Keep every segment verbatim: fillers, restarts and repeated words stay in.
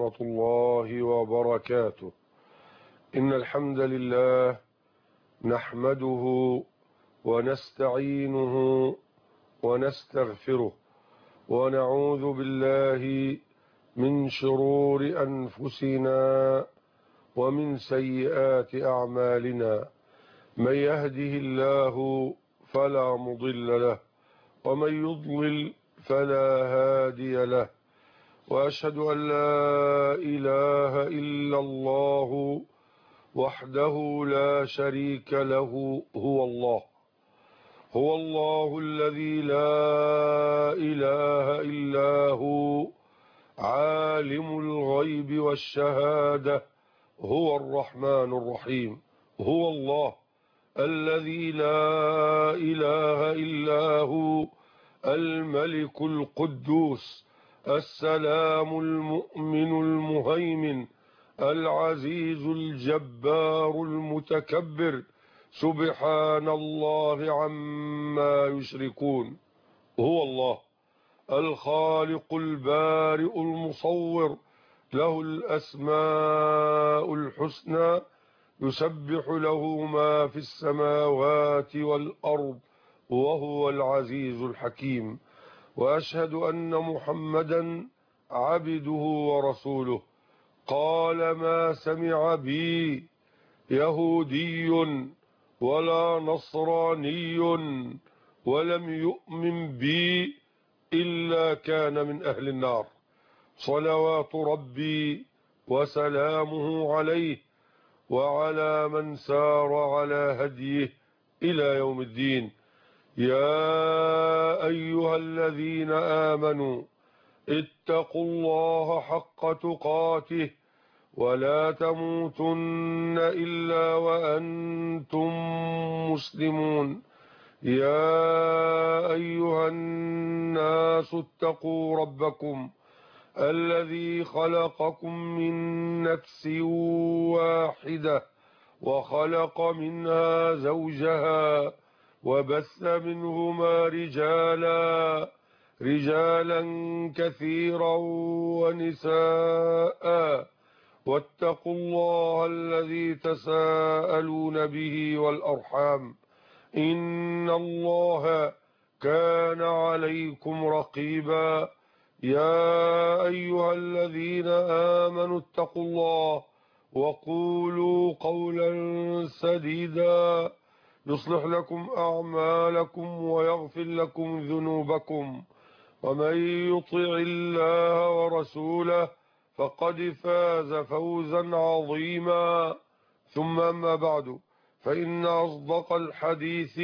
ورحمة الله وبركاته. إن الحمد لله نحمده ونستعينه ونستغفره ونعوذ بالله من شرور أنفسنا ومن سيئات أعمالنا. من يهده الله فلا مضل له ومن يضلل فلا هادي له، وأشهد أن لا إله إلا الله وحده لا شريك له هو الله هو الله الذي لا إله إلا هو عالم الغيب والشهادة، هو الرحمن الرحيم. هو الله الذي لا إله إلا هو الملك القدوس السلام المؤمن المهيمن العزيز الجبار المتكبر، سبحان الله عما يشركون. هو الله الخالق البارئ المصور، له الأسماء الحسنى، يسبح له ما في السماوات والأرض، وهو العزيز الحكيم. وأشهد أن محمدا عبده ورسوله. قال: ما سمع بي يهودي ولا نصراني ولم يؤمن بي إلا كان من أهل النار، صلوات ربي وسلامه عليه وعلى من سار على هديه إلى يوم الدين. يا أيها الذين آمنوا اتقوا الله حق تقاته ولا تموتن إلا وأنتم مسلمون. يا أيها الناس اتقوا ربكم الذي خلقكم من نفس واحدة وخلق منها زوجها وبث منهما رجالا رجالا كثيرا ونساء، واتقوا الله الذي تساءلون به والأرحام، إن الله كان عليكم رقيبا. يا أيها الذين آمنوا اتقوا الله وقولوا قولا سديدا يصلح لكم أعمالكم ويغفر لكم ذنوبكم، ومن يطع الله ورسوله فقد فاز فوزا عظيما. ثم أما بعد، فإن أصدق الحديث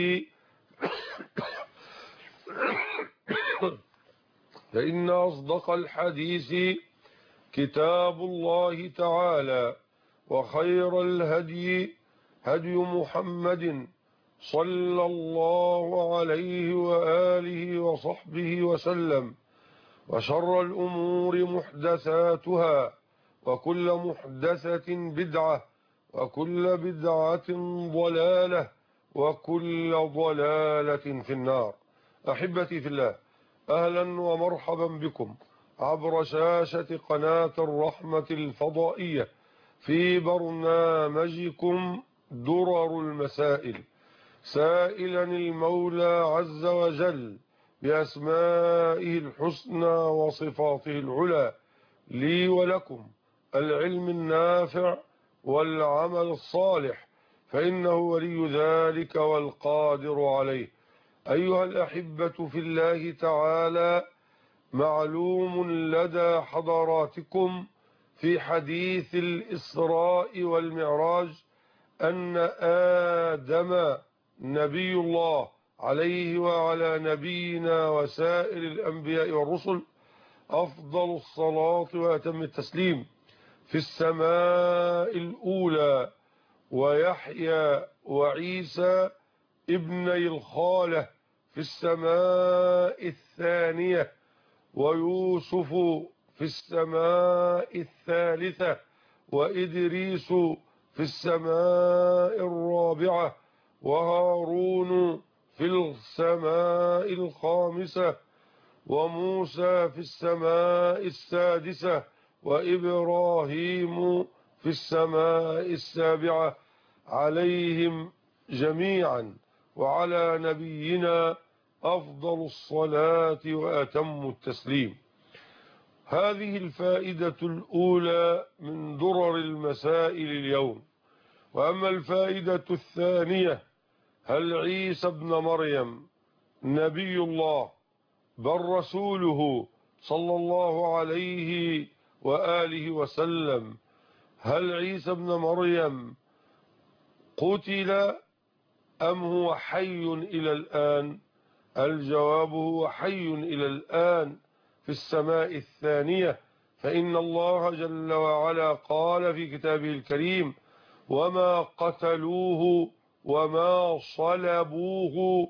فإن أصدق الحديث كتاب الله تعالى، وخير الهدي هدي محمد صلى الله عليه وآله وصحبه وسلم، وشر الأمور محدثاتها، وكل محدثة بدعة، وكل بدعة ضلالة، وكل ضلالة في النار. أحبتي في الله، أهلا ومرحبا بكم عبر شاشة قناة الرحمة الفضائية في برنامجكم درر المسائل، سائلا المولى عز وجل بأسمائه الحسنى وصفاته العلى لي ولكم العلم النافع والعمل الصالح، فإنه ولي ذلك والقادر عليه. أيها الأحبة في الله تعالى، معلوم لدى حضراتكم في حديث الإسراء والمعراج أن آدم نبي الله عليه وعلى نبينا وسائر الأنبياء والرسل أفضل الصلاة وأتم التسليم في السماء الأولى، ويحيى وعيسى ابني الخالة في السماء الثانية، ويوسف في السماء الثالثة، وإدريس في السماء الرابعة، وهارون في السماء الخامسة، وموسى في السماء السادسة، وإبراهيم في السماء السابعة عليهم جميعا وعلى نبينا أفضل الصلاة وأتم التسليم. هذه الفائدة الأولى من درر المسائل اليوم. وأما الفائدة الثانية: هل عيسى ابن مريم نبي الله بل رسوله صلى الله عليه وآله وسلم؟ هل عيسى ابن مريم قتل أم هو حي إلى الآن؟ الجواب: هو حي إلى الآن في السماء الثانية، فإن الله جل وعلا قال في كتابه الكريم: وما قتلوه وما صلبوه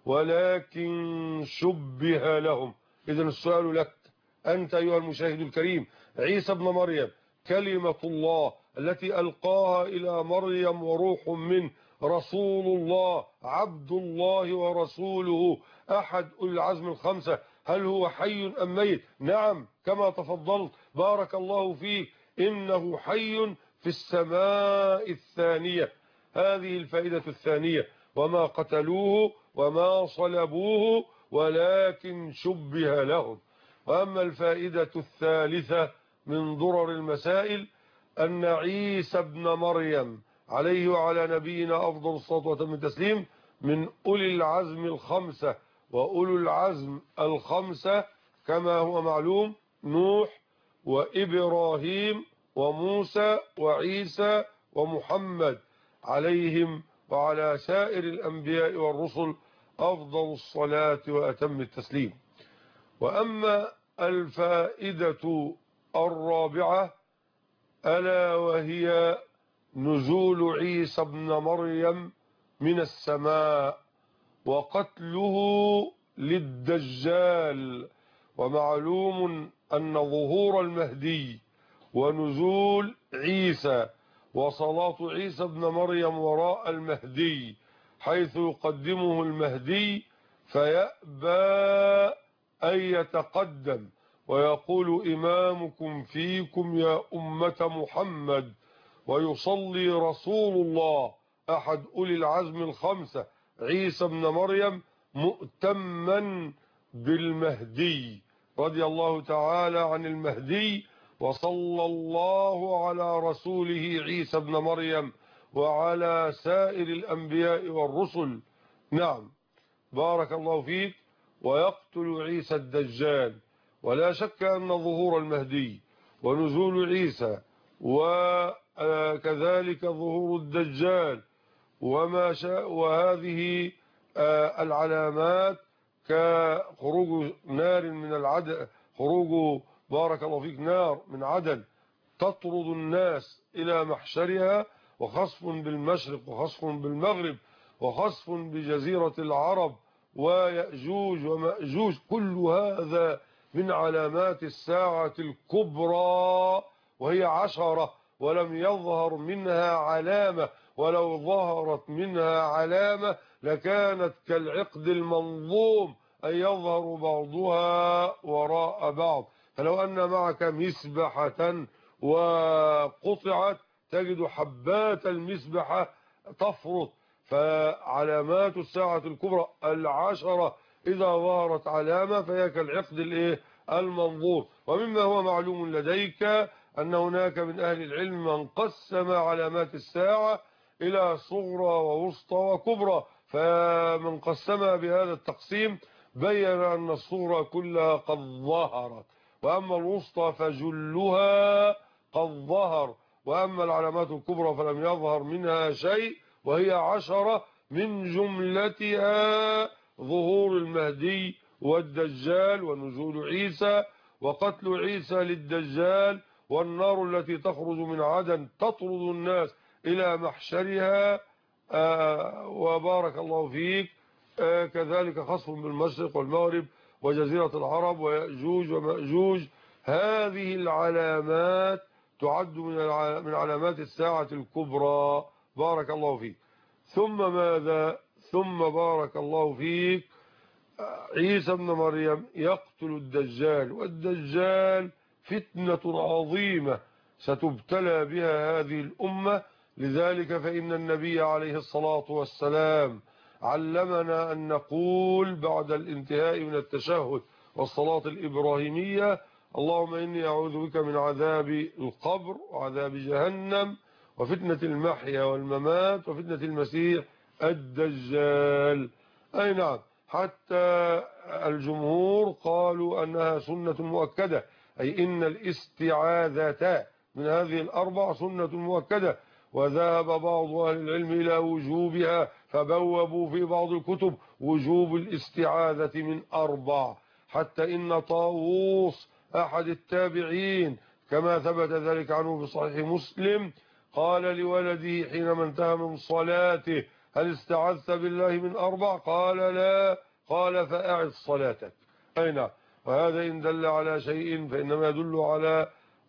ولكن شبه لهم. إذن السؤال لك أنت أيها المشاهد الكريم: عيسى ابن مريم كلمة الله التي ألقاها إلى مريم وروح منه، رسول الله، عبد الله ورسوله، أحد أولي العزم الخمسة، هل هو حي أم ميت؟ نعم، كما تفضلت بارك الله فيك، إنه حي في السماء الثانية. هذه الفائدة الثانية: وما قتلوه وما صلبوه ولكن شبه لهم. وأما الفائدة الثالثة من درر المسائل: أن عيسى ابن مريم عليه وعلى نبينا أفضل الصلاة وأتم التسليم من أولي العزم الخمسة. وأولو العزم الخمسة كما هو معلوم: نوح وإبراهيم وموسى وعيسى ومحمد، عليهم وعلى سائر الأنبياء والرسل أفضل الصلاة وأتم التسليم. وأما الفائدة الرابعة ألا وهي نزول عيسى ابن مريم من السماء وقتله للدجال. ومعلوم أن ظهور المهدي ونزول عيسى وصلاة عيسى ابن مريم وراء المهدي، حيث يقدمه المهدي فيأبى أن يتقدم ويقول: إمامكم فيكم يا أمة محمد. ويصلي رسول الله أحد أولي العزم الخمسة عيسى ابن مريم مؤتما بالمهدي، رضي الله تعالى عن المهدي، وصلى الله على رسوله عيسى ابن مريم وعلى سائر الأنبياء والرسل. نعم، بارك الله فيك. ويقتل عيسى الدجال. ولا شك أن ظهور المهدي ونزول عيسى وكذلك ظهور الدجال وما شاء وهذه العلامات كخروج نار من العدن، خروج بارك الله فيك نار من عدن تطرد الناس إلى محشرها، وخسف بالمشرق وخسف بالمغرب وخسف بجزيرة العرب ويأجوج ومأجوج، كل هذا من علامات الساعة الكبرى، وهي عشرة ولم يظهر منها علامة، ولو ظهرت منها علامة لكانت كالعقد المنظوم أن يظهر بعضها وراء بعض. فلو أن معك مسبحة وقطعت تجد حبات المسبحة تفرط. فعلامات الساعة الكبرى العشرة إذا ظهرت علامة فهي كالعقد الايه المنظور. ومما هو معلوم لديك أن هناك من أهل العلم من قسم علامات الساعة إلى صغرى ووسطى وكبرى، فمن قسمها بهذا التقسيم بين أن الصغرى كلها قد ظهرت، وأما الوسطى فجلها قد ظهر، وأما العلامات الكبرى فلم يظهر منها شيء، وهي عشرة من جملتها ظهور المهدي والدجال ونزول عيسى وقتل عيسى للدجال والنار التي تخرج من عدن تطرد الناس إلى محشرها. آه وبارك الله فيك. آه كذلك خسف بالمشرق والمغرب وجزيرة العرب ويأجوج ومأجوج. هذه العلامات تعد من علامات الساعة الكبرى. بارك الله فيك. ثم ماذا؟ ثم بارك الله فيك عيسى ابن مريم يقتل الدجال، والدجال فتنة عظيمة ستبتلى بها هذه الأمة. لذلك فإن النبي عليه الصلاة والسلام علمنا أن نقول بعد الانتهاء من التشهد والصلاة الإبراهيمية: اللهم إني أعوذ بك من عذاب القبر وعذاب جهنم وفتنة المحيا والممات وفتنة المسيح الدجال. أي نعم، حتى الجمهور قالوا أنها سنة مؤكدة، أي إن الاستعاذة من هذه الأربع سنة مؤكدة. وذهب بعض أهل العلم إلى وجوبها، فبوبوا في بعض الكتب وجوب الاستعاذة من أربع، حتى إن طاووس أحد التابعين كما ثبت ذلك عنه في صحيح مسلم قال لولده حينما انتهى من صلاته: هل استعذت بالله من أربع؟ قال لا. قال: فأعد صلاتك. أي نعم. وهذا إن دل على شيء فإنما يدل على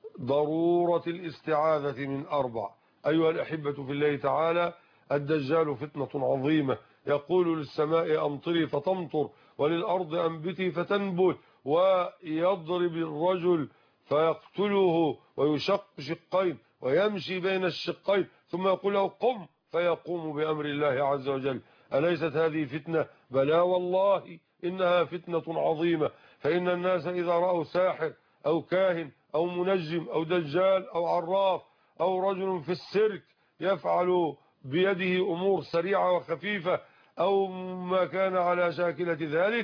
ضرورة الاستعاذة من أربع. أيها الأحبة في الله تعالى، الدجال فتنة عظيمة، يقول للسماء أمطري فتمطر وللأرض أنبتي فتنبت، ويضرب الرجل فيقتله ويشق شقين ويمشي بين الشقين ثم يقول له قم فيقوم بأمر الله عز وجل. أليست هذه فتنة؟ بلى والله إنها فتنة عظيمة. فإن الناس إذا رأوا ساحر أو كاهن أو منجم أو دجال أو عراف أو رجل في السيرك يفعل بيده أمور سريعة وخفيفة أو ما كان على شاكلة ذلك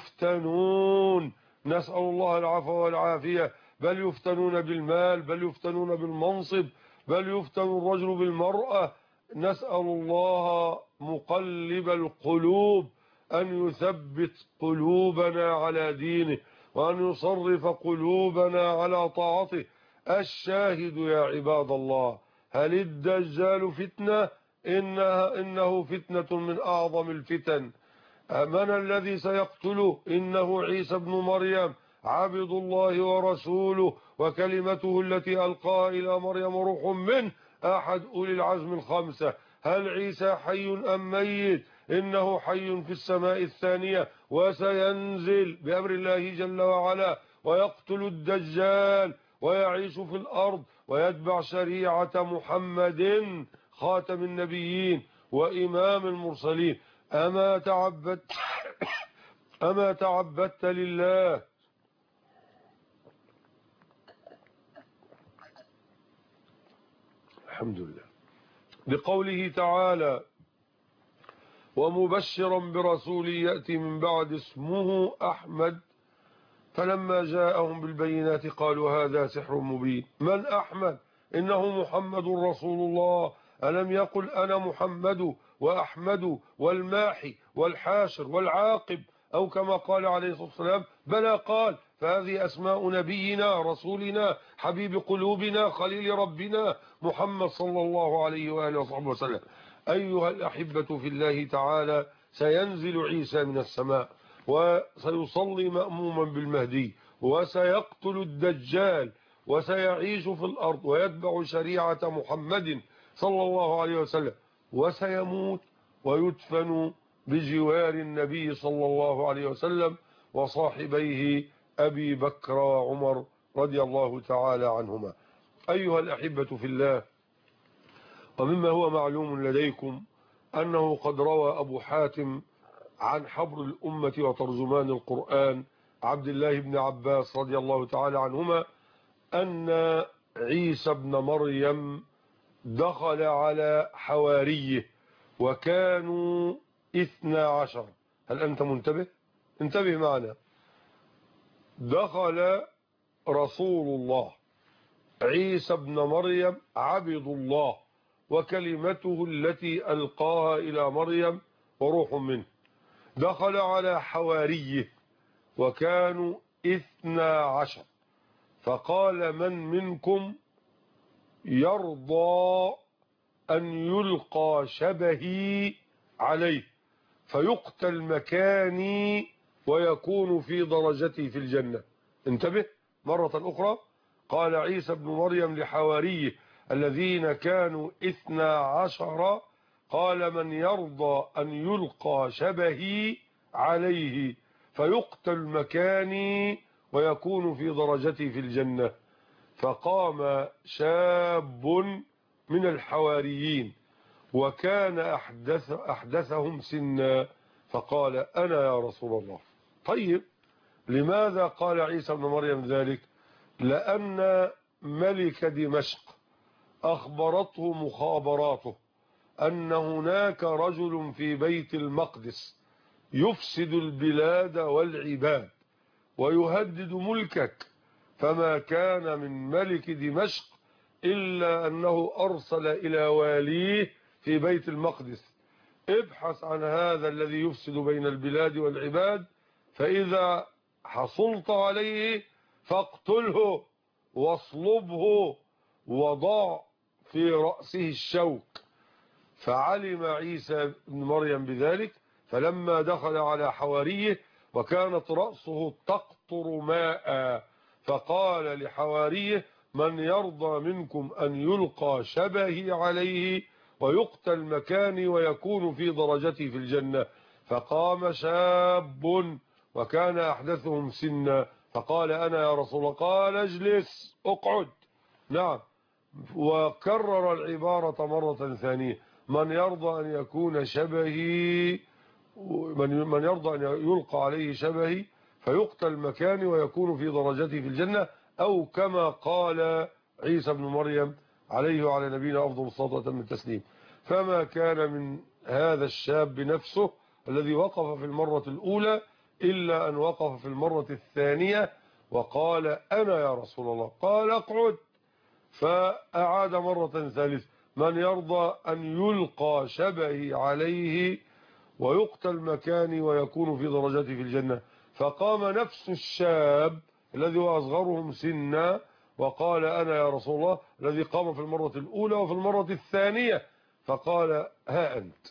يفتنون، نسأل الله العفو والعافية. بل يفتنون بالمال، بل يفتنون بالمنصب، بل يفتن الرجل بالمرأة. نسأل الله مقلب القلوب أن يثبت قلوبنا على دينه وأن يصرف قلوبنا على طاعته. الشاهد يا عباد الله، هل الدجال فتنة؟ إنها إنه فتنة من أعظم الفتن. من الذي سيقتله؟ إنه عيسى بن مريم عبد الله ورسوله وكلمته التي ألقاها إلى مريم روح منه، أحد أولي العزم الخمسة. هل عيسى حي أم ميت؟ إنه حي في السماء الثانية وسينزل بأمر الله جل وعلا ويقتل الدجال ويعيش في الأرض ويتبع شريعة محمد خاتم النبيين وإمام المرسلين. أما تعبدت أما تعبدت لله الحمد لله بقوله تعالى: ومبشرا برسول يأتي من بعد اسمه أحمد، فلما جاءهم بالبينات قالوا هذا سحر مبين. من أحمد؟ إنه محمد رسول الله. ألم يقل أنا محمد وأحمد والماحي والحاشر والعاقب، أو كما قال عليه الصلاة والسلام؟ بلى قال. فهذه أسماء نبينا رسولنا حبيب قلوبنا خليل ربنا محمد صلى الله عليه وآله وصحبه وسلم. أيها الأحبة في الله تعالى، سينزل عيسى من السماء وسيصلي مأموما بالمهدي وسيقتل الدجال وسيعيش في الأرض ويتبع شريعة محمد صلى الله عليه وسلم، وسيموت ويدفن بجوار النبي صلى الله عليه وسلم وصاحبيه أبي بكر وعمر رضي الله تعالى عنهما. أيها الأحبة في الله، ومما هو معلوم لديكم أنه قد روى أبو حاتم عن حبر الأمة وترجمان القرآن عبد الله بن عباس رضي الله تعالى عنهما أن عيسى بن مريم دخل على حواريه وكانوا اثنى عشر. هل أنت منتبه؟ انتبه معنا. دخل رسول الله عيسى بن مريم عبد الله وكلمته التي ألقاها إلى مريم وروح منه، دخل على حواريه وكانوا اثنى عشر، فقال: من منكم يرضى أن يلقى شبهي عليه فيقتل مكاني ويكون في درجتي في الجنة؟ انتبه مرة أخرى. قال عيسى بن مريم لحواريه الذين كانوا اثنى عشر، قال: من يرضى أن يلقى شبهي عليه فيقتل مكاني ويكون في درجتي في الجنة. فقام شاب من الحواريين وكان أحدث أحدثهم سنا فقال أنا يا رسول الله. طيب لماذا قال عيسى بن مريم ذلك؟ لأن ملك دمشق أخبرته مخابراته أن هناك رجل في بيت المقدس يفسد البلاد والعباد ويهدد ملكك، فما كان من ملك دمشق إلا أنه أرسل إلى واليه في بيت المقدس: ابحث عن هذا الذي يفسد بين البلاد والعباد، فإذا حصلت عليه فاقتله واصلبه وضع في رأسه الشوك. فعلم عيسى بن مريم بذلك، فلما دخل على حواريه وكانت رأسه تقطر ماء فقال لحواريه: من يرضى منكم أن يلقى شبهي عليه ويقتل مكاني ويكون في درجتي في الجنة؟ فقام شاب وكان أحدثهم سنا فقال أنا يا رسول الله. قال اجلس اقعد. نعم. وكرر العبارة مرة ثانية: من يرضى أن يكون شبهي من يرضى أن يلقى عليه شبهي فيقتل مكاني ويكون في درجتي في الجنة، أو كما قال عيسى بن مريم عليه وعلى نبينا أفضل الصلاة وأتم التسليم. فما كان من هذا الشاب نفسه الذي وقف في المرة الأولى إلا أن وقف في المرة الثانية وقال أنا يا رسول الله. قال اقعد. فأعاد مرة ثالثة: من يرضى أن يلقى شبهي عليه ويقتل مكاني ويكون في درجتي في الجنة. فقام نفس الشاب الذي هو أصغرهم سنا وقال أنا يا رسول الله، الذي قام في المرة الأولى وفي المرة الثانية، فقال ها أنت.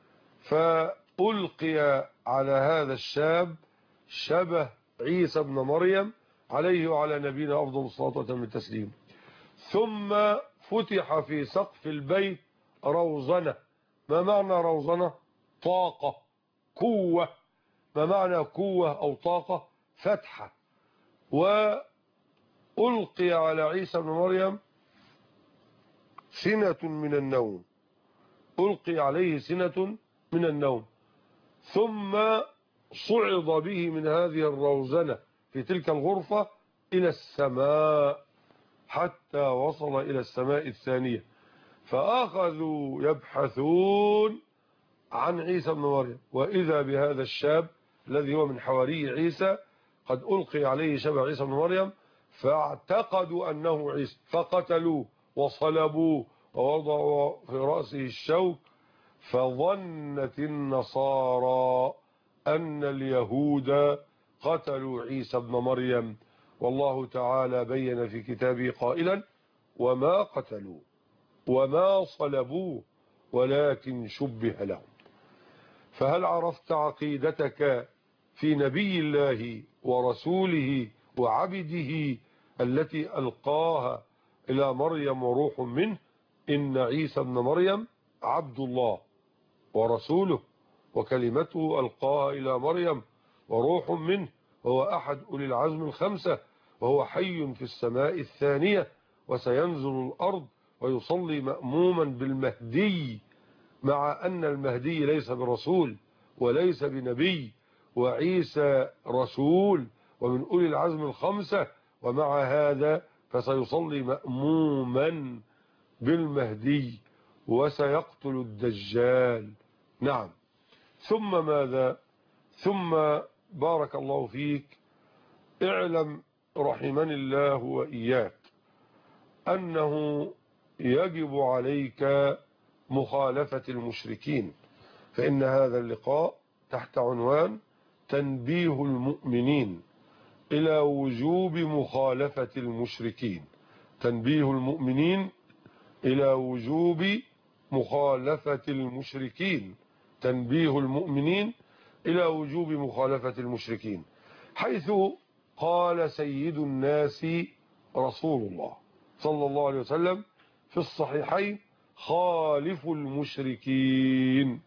فألقي على هذا الشاب شبه عيسى بن مريم عليه وعلى نبينا أفضل الصلاة وأتم التسليم. ثم فتح في سقف البيت روزنة. ما معنى روزنة؟ طاقة، قوة. ما معنى قوة أو طاقة؟ فتحة. وألقي على عيسى بن مريم سنة من النوم، ألقي عليه سنة من النوم، ثم صعد به من هذه الروزنة في تلك الغرفة إلى السماء حتى وصل إلى السماء الثانية. فأخذوا يبحثون عن عيسى بن مريم، وإذا بهذا الشاب الذي هو من حواري عيسى قد ألقي عليه شبه عيسى بن مريم، فاعتقدوا أنه عيسى فقتلوه وصلبوه ووضعوا في رأسه الشوك. فظنت النصارى أن اليهود قتلوا عيسى بن مريم، والله تعالى بين في كتابه قائلا: وما قتلوا وما صلبوه ولكن شبه لهم. فهل عرفت عقيدتك في نبي الله ورسوله وعبده التي ألقاها إلى مريم وروح منه؟ إن عيسى ابن مريم عبد الله ورسوله وكلمته ألقاها إلى مريم وروح منه، وهو أحد أولي العزم الخمسة، وهو حي في السماء الثانية، وسينزل الأرض ويصلي مأموما بالمهدي، مع أن المهدي ليس برسول وليس بنبي، وعيسى رسول ومن أولي العزم الخمسة، ومع هذا فسيصلي مأموما بالمهدي وسيقتل الدجال. نعم. ثم ماذا؟ ثم بارك الله فيك، اعلم رحمني الله وإياك أنه يجب عليك مخالفة المشركين، فإن هذا اللقاء تحت عنوان تنبيه المؤمنين إلى وجوب مخالفة المشركين. تنبيه المؤمنين إلى وجوب مخالفة المشركين. تنبيه المؤمنين إلى وجوب مخالفة المشركين، حيث قال سيد الناس رسول الله صلى الله عليه وسلم في الصحيحين: خالفوا المشركين.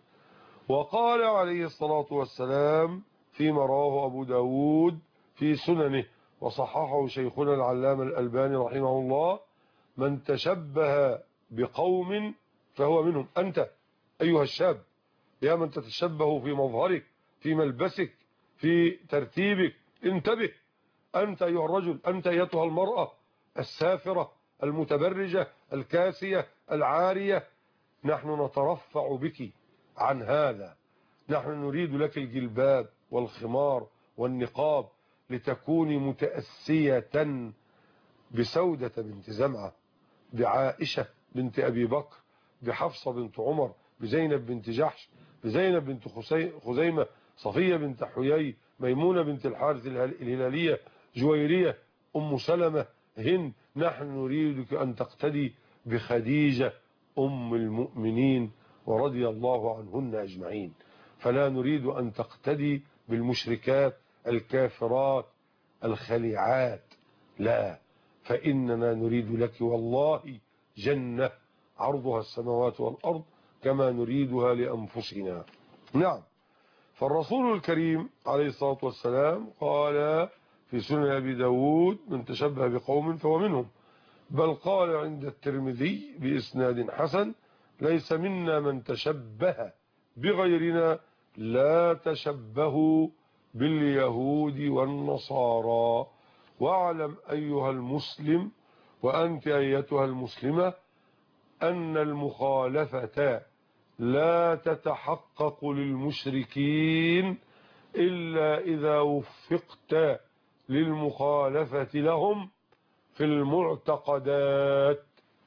وقال عليه الصلاة والسلام فيما رواه أبو داود في سننه: وصححه شيخنا العلامة الألباني رحمه الله: من تشبه بقوم فهو منهم. أنت أيها الشاب، يا من تتشبه في مظهرك، في ملبسك، في ترتيبك، انتبه. أنت أيها الرجل، أنت أيتها المرأة السافرة المتبرجة الكاسية العارية، نحن نترفع بك عن هذا. نحن نريد لك الجلباب والخمار والنقاب لتكوني متأسية بسودة بنت زمعة، بعائشة بنت أبي بكر، بحفصة بنت عمر، بزينب بنت جحش، بزينب بنت خزيمة، صفية بنت حيي، ميمونة بنت الحارث الهلالية، جويرية، أم سلمة، هند. نحن نريدك أن تقتدي بخديجة أم المؤمنين ورضي الله عنهن أجمعين. فلا نريد أن تقتدي بالمشركات الكافرات الخليعات، لا، فإننا نريد لك والله جنة عرضها السماوات والأرض كما نريدها لأنفسنا. نعم، فالرسول الكريم عليه الصلاة والسلام قال في سنن أبي داود: من تشبه بقوم فهو منهم. بل قال عند الترمذي بإسناد حسن: ليس منا من تشبه بغيرنا، لا تشبهوا باليهود والنصارى. واعلم أيها المسلم وأنت أيتها المسلمة أن المخالفة لا تتحقق للمشركين إلا إذا وفقت للمخالفة لهم في المعتقدات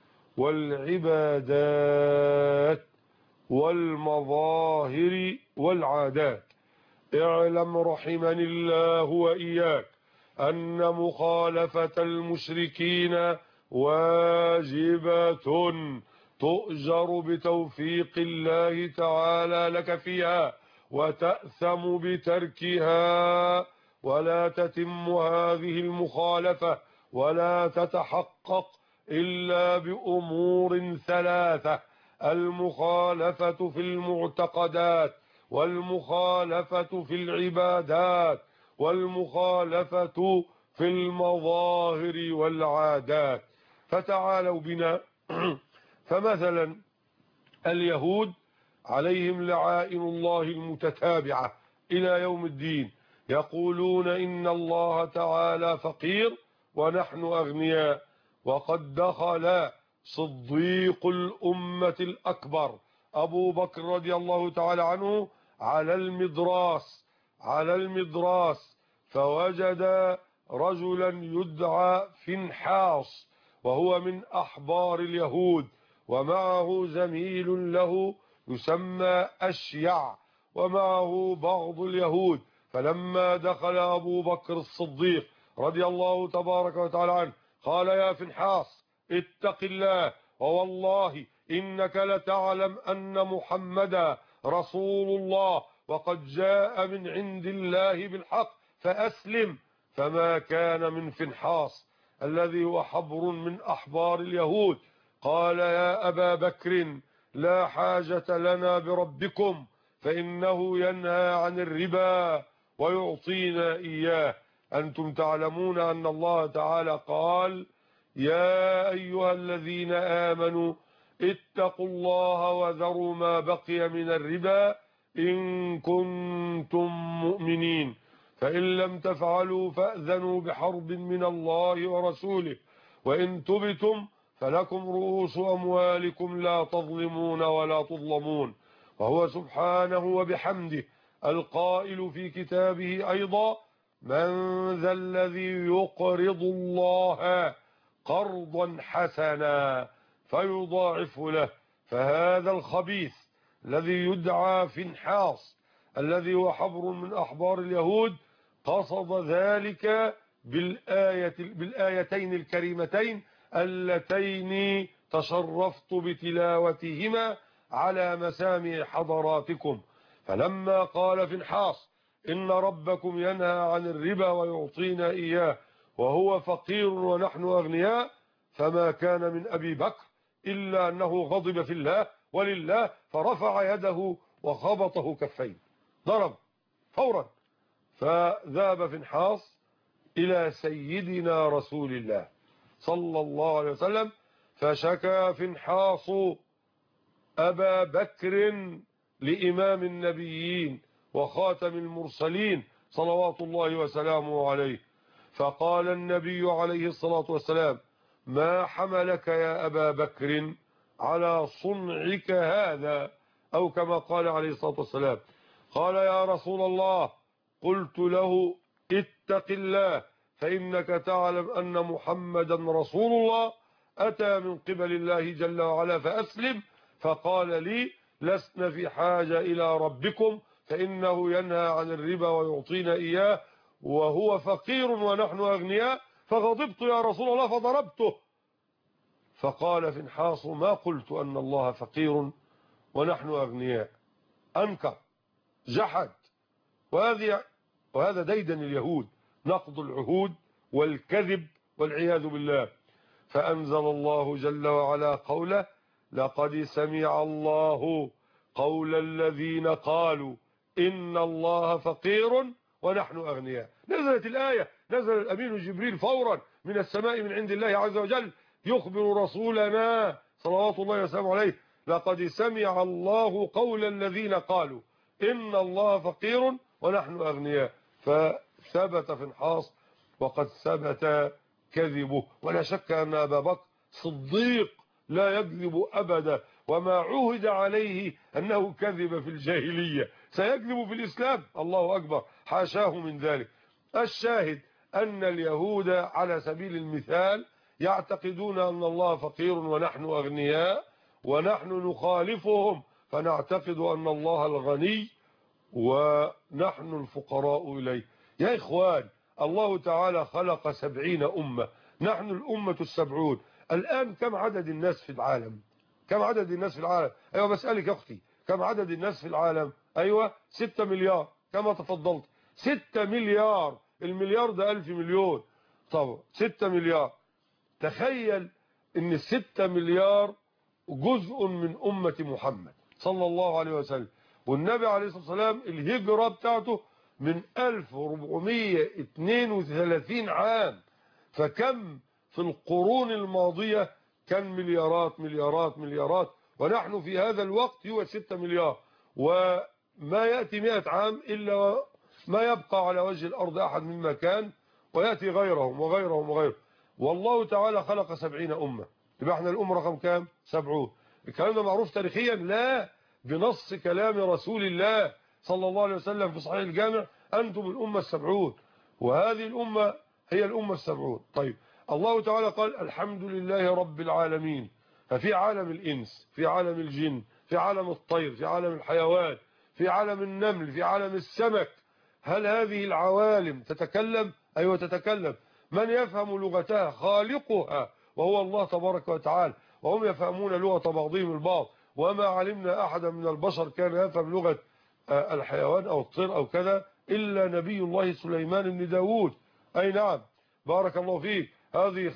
والعبادات والمظاهر والعادات. اعلم رحمني الله وإياك أن مخالفة المشركين واجبة تؤجر بتوفيق الله تعالى لك فيها، وتأثم بتركها. ولا تتم هذه المخالفة ولا تتحقق إلا بأمور ثلاثة: المخالفة في المعتقدات، والمخالفة في العبادات، والمخالفة في المظاهر والعادات. فتعالوا بنا فمثلا اليهود عليهم لعائن الله المتتابعة إلى يوم الدين، يقولون إن الله تعالى فقير ونحن أغنياء. وقد دخل صديق الأمة الأكبر أبو بكر رضي الله تعالى عنه على المدراس على المدراس فوجد رجلا يدعى فنحاص، وهو من أحبار اليهود، ومعه زميل له يسمى أشيع، ومعه بعض اليهود. فلما دخل أبو بكر الصديق رضي الله تبارك وتعالى عنه قال: يا فنحاص اتق الله، ووالله إنك لتعلم أن محمدا رسول الله وقد جاء من عند الله بالحق، فأسلم. فما كان من فنحاص الذي هو حبر من أحبار اليهود قال: يا أبا بكر لا حاجة لنا بربكم، فإنه ينهى عن الربا ويعطينا إياه. أنتم تعلمون أن الله تعالى قال: يا أيها الذين آمنوا اتقوا الله وذروا ما بقي من الربا إن كنتم مؤمنين، فإن لم تفعلوا فأذنوا بحرب من الله ورسوله، وإن تبتم فلكم رؤوس أموالكم لا تظلمون ولا تظلمون. وهو سبحانه وبحمده القائل في كتابه أيضا: من ذا الذي يقرض الله قرضا حسنا فيضاعفه له. فهذا الخبيث الذي يدعى فنحاص الذي هو حبر من أحبار اليهود قصد ذلك بالآية بالآيتين الكريمتين اللتين تشرفت بتلاوتهما على مسامع حضراتكم. فلما قال فنحاص: إن ربكم ينهى عن الربا ويعطينا إياه وهو فقير ونحن أغنياء، فما كان من أبي بكر إلا أنه غضب في الله ولله، فرفع يده وخبطه كفين، ضرب فورا. فذهب فنحاص إلى سيدنا رسول الله صلى الله عليه وسلم، فشكى فنحاص أبا بكر لإمام النبيين وخاتم المرسلين صلوات الله وسلامه عليه، فقال النبي عليه الصلاة والسلام: ما حملك يا أبا بكر على صنعك هذا؟ أو كما قال عليه الصلاة والسلام. قال: يا رسول الله، قلت له: اتق الله، فإنك تعلم أن محمدا رسول الله أتى من قبل الله جل وعلا فأسلم. فقال لي: لسنا في حاجة إلى ربكم، فإنه ينهى عن الربا ويعطينا إياه وهو فقير ونحن أغنياء. فغضبت يا رسول الله فضربته. فقال فنحاص: ما قلت أن الله فقير ونحن أغنياء. أنكر، جحد. وهذه وهذا ديدن اليهود، نقض العهود والكذب والعياذ بالله. فأنزل الله جل وعلا قوله: لقد سمع الله قول الذين قالوا إن الله فقير ونحن أغنياء. نزلت الآية، نزل الأمين جبريل فورا من السماء من عند الله عز وجل يخبر رسولنا صلوات الله وسلامه عليه: لقد سمع الله قول الذين قالوا إن الله فقير ونحن أغنياء. فثبت فنحاص وقد ثبت كذبه. ولا شك أن أبا بكر صديق لا يكذب أبدا، وما عهد عليه أنه كذب في الجاهلية سيكذب في الإسلام. الله أكبر، حاشاه من ذلك. الشاهد أن اليهود على سبيل المثال يعتقدون أن الله فقير ونحن أغنياء، ونحن نخالفهم فنعتقد أن الله الغني ونحن الفقراء إليه. يا إخوان، الله تعالى خلق سبعين أمة، نحن الأمة السبعون. الآن كم عدد الناس في العالم؟ كم عدد الناس في العالم؟ أيوة بسألك يا أختي، كم عدد الناس في العالم؟ أيوة ستة مليار كما تفضلت. ستة مليار، المليار ده ألف مليون. طب ستة مليار، تخيل ان الستة مليار جزء من أمة محمد صلى الله عليه وسلم. والنبي عليه الصلاة والسلام الهجرة بتاعته من ألف وأربعمائة واثنين وثلاثين عام. فكم في القرون الماضية كان مليارات مليارات مليارات، ونحن في هذا الوقت هو ستة مليار. وما يأتي مئة عام إلا ما يبقى على وجه الأرض أحد مما كان، ويأتي غيرهم وغيرهم وغيرهم. والله تعالى خلق سبعين أمة، يبقى احنا الأمة رقم كام؟ سبعون. الكلام ده معروف تاريخيا؟ لا، بنص كلام رسول الله صلى الله عليه وسلم في صحيح الجامع: أنتم الأمة السبعون، وهذه الأمة هي الأمة السبعون. طيب، الله تعالى قال: الحمد لله رب العالمين. ففي عالم الإنس، في عالم الجن، في عالم الطير، في عالم الحيوان، في عالم النمل، في عالم السمك. هل هذه العوالم تتكلم؟ أيوة تتكلم. من يفهم لغتها؟ خالقها وهو الله تبارك وتعالى، وهم يفهمون لغة بعضهم البعض. وما علمنا أحدا من البشر كان يفهم لغة الحيوان أو الطير أو كذا إلا نبي الله سليمان بن داود. أي نعم، بارك الله فيك، هذه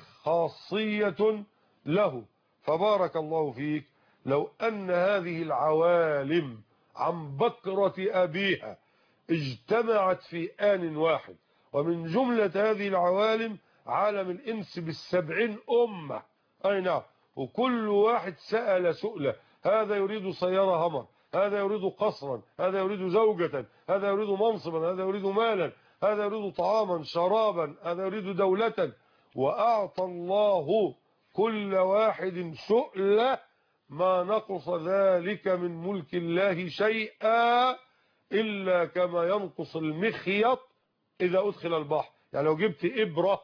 خاصية له. فبارك الله فيك، لو أن هذه العوالم عن بكرة أبيها اجتمعت في آن واحد، ومن جملة هذه العوالم عالم الإنس بالسبعين أمة. أي نعم، وكل واحد سأل سؤلة: هذا يريد سيارة همر، هذا يريد قصرا، هذا يريد زوجة، هذا يريد منصبا، هذا يريد مالا، هذا يريد طعاما شرابا، هذا يريد دولة. وأعطى الله كل واحد سؤلة، ما نقص ذلك من ملك الله شيئا إلا كما ينقص المخيط إذا أدخل البحر. يعني لو جبت إبرة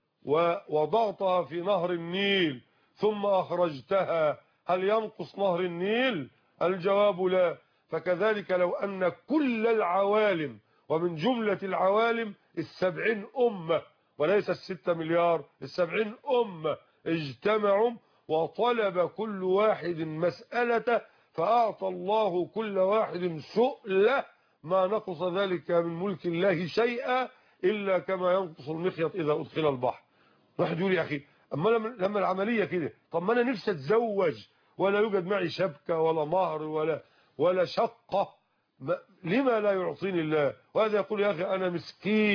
ووضعتها في نهر النيل ثم أخرجتها، هل ينقص نهر النيل؟ الجواب لا. فكذلك لو أن كل العوالم، ومن جملة العوالم السبعين أمة وليس الستة مليار، السبعين أمة اجتمعوا وطلب كل واحد مسألة، فأعطى الله كل واحد سؤلة، ما نقص ذلك من ملك الله شيئا إلا كما ينقص المخيط إذا أدخل البحر. واحد يقول: يا أخي، أما لما العملية كده، طب ما أنا نفسي أتزوج ولا يوجد معي شبكة ولا مهر ولا ولا شقة، لما لا يعطيني الله؟ وهذا يقول: يا أخي أنا مسكين،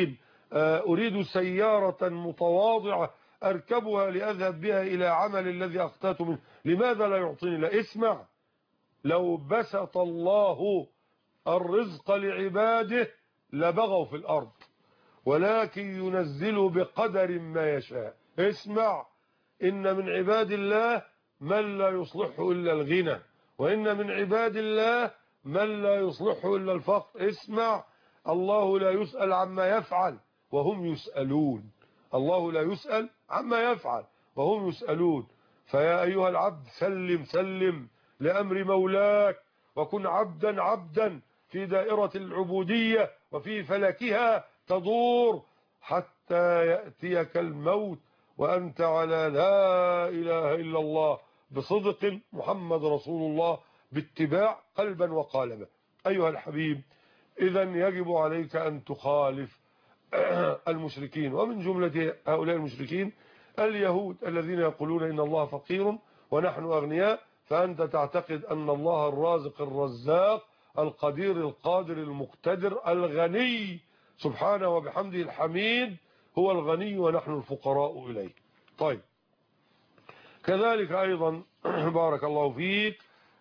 أريد سيارة متواضعة أركبها لأذهب بها إلى عمل الذي أخطأت منه، لماذا لا يعطيني؟ لا، اسمع، لو بسط الله الرزق لعباده لبغوا في الأرض، ولكن ينزل بقدر ما يشاء. اسمع، إن من عباد الله من لا يصلحه إلا الغنى، وإن من عباد الله من لا يصلحه إلا الفقر. اسمع، الله لا يسأل عما يفعل وهم يسألون، الله لا يسأل عما يفعل وهم يسألون. فيا أيها العبد سلم سلم لأمر مولاك، وكن عبدا عبدا في دائرة العبودية وفي فلكها تدور حتى يأتيك الموت وأنت على لا إله إلا الله بصدق محمد رسول الله باتباع قلبا وقالبا. أيها الحبيب، إذن يجب عليك أن تخالف المشركين، ومن جملة هؤلاء المشركين اليهود الذين يقولون إن الله فقير ونحن أغنياء، فأنت تعتقد أن الله الرازق الرزاق القدير القادر المقتدر الغني سبحانه وبحمده الحميد، هو الغني ونحن الفقراء إليه. طيب، كذلك أيضا بارك الله فيك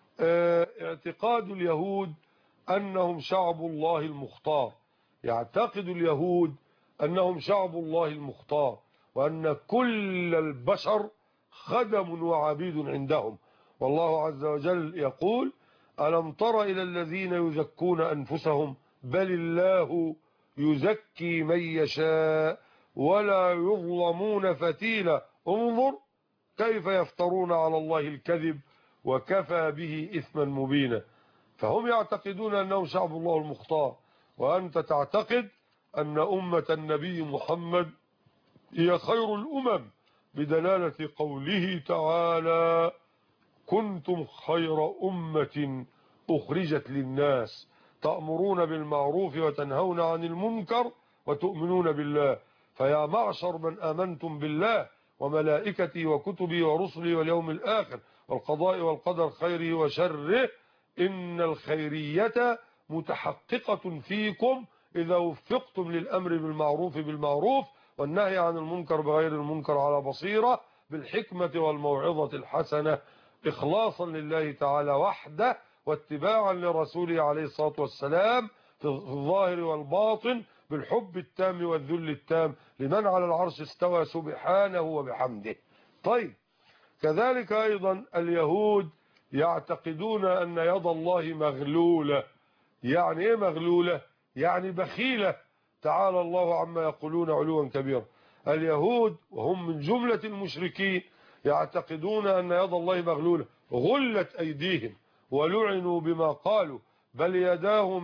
اعتقاد اليهود أنهم شعب الله المختار. يعتقد اليهود أنهم شعب الله المختار، وأن كل البشر خدم وعبيد عندهم. والله عز وجل يقول: ألم تر إلى الذين يزكون أنفسهم بل الله يزكي من يشاء ولا يظلمون فتيلا انظر كيف يفترون على الله الكذب وكفى به إثما مبينا. فهم يعتقدون أنهم شعب الله المختار، وأنت تعتقد أن أمة النبي محمد هي خير الأمم بدلالة قوله تعالى: كنتم خير أمة أخرجت للناس تأمرون بالمعروف وتنهون عن المنكر وتؤمنون بالله. فيا معشر من آمنتم بالله وملائكته وكتبه ورسله واليوم الآخر والقضاء والقدر خيره وشره، إن الخيرية متحققة فيكم إذا وفقتم للأمر بالمعروف بالمعروف والنهي عن المنكر بغير المنكر على بصيرة بالحكمة والموعظة الحسنة، إخلاصا لله تعالى وحده واتباعا لرسوله عليه الصلاة والسلام في الظاهر والباطن بالحب التام والذل التام لمن على العرش استوى سبحانه وبحمده. طيب، كذلك أيضا اليهود يعتقدون أن يد الله مغلولة. يعني إيه مغلولة؟ يعني بخيلة، تعالى الله عما يقولون علوا كبيرا. اليهود وهم من جملة المشركين يعتقدون أن يد الله مغلولة، غلت أيديهم ولعنوا بما قالوا بل يداه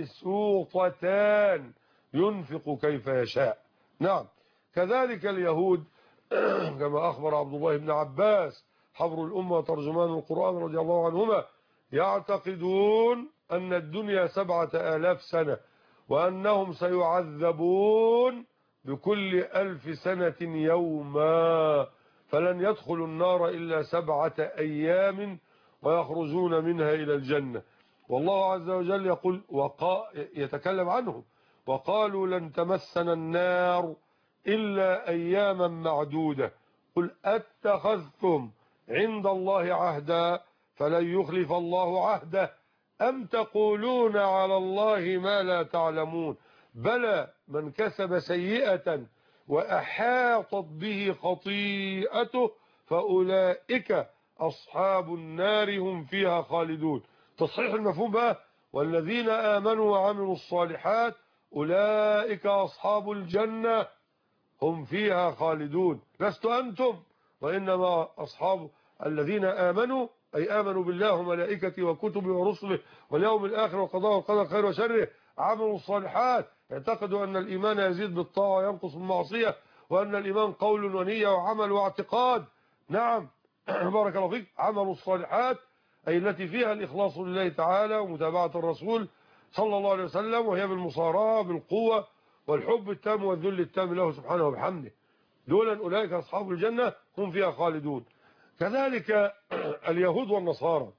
مبسوطتان ينفق كيف يشاء. نعم، كذلك اليهود كما أخبر عبد الله بن عباس حبر الأمة ترجمان القرآن رضي الله عنهما يعتقدون أن الدنيا سبعة آلاف سنة، وأنهم سيعذبون بكل ألف سنة يوما، فلن يدخلوا النار إلا سبعة أيام ويخرجون منها إلى الجنة. والله عز وجل يقول وقا يتكلم عنهم: وقالوا لن تمسنا النار إلا أياما معدودة قل أتخذتم عند الله عهدا فلن يخلف الله عهده أم تقولون على الله ما لا تعلمون بلى من كسب سيئة وأحاطت به خطيئته فأولئك أصحاب النار هم فيها خالدون. تصحيح المفهوم بقى: والذين آمنوا وعملوا الصالحات أولئك أصحاب الجنة هم فيها خالدون. لست أنتم، وإنما أصحاب الذين آمنوا أي آمنوا بالله وملائكته وكتبه ورسله واليوم الآخر والقضاء والقدر خير وشره، عملوا الصالحات، اعتقدوا أن الإيمان يزيد بالطاعة وينقص بالمعصية، وأن الإيمان قول ونية وعمل واعتقاد. نعم بارك الله فيك، عملوا الصالحات أي التي فيها الإخلاص لله تعالى ومتابعة الرسول صلى الله عليه وسلم، وهي بالمصارعة بالقوة والحب التام والذل التام له سبحانه وبحمده. دولا أولئك أصحاب الجنة هم فيها خالدون. كذلك اليهود والنصارى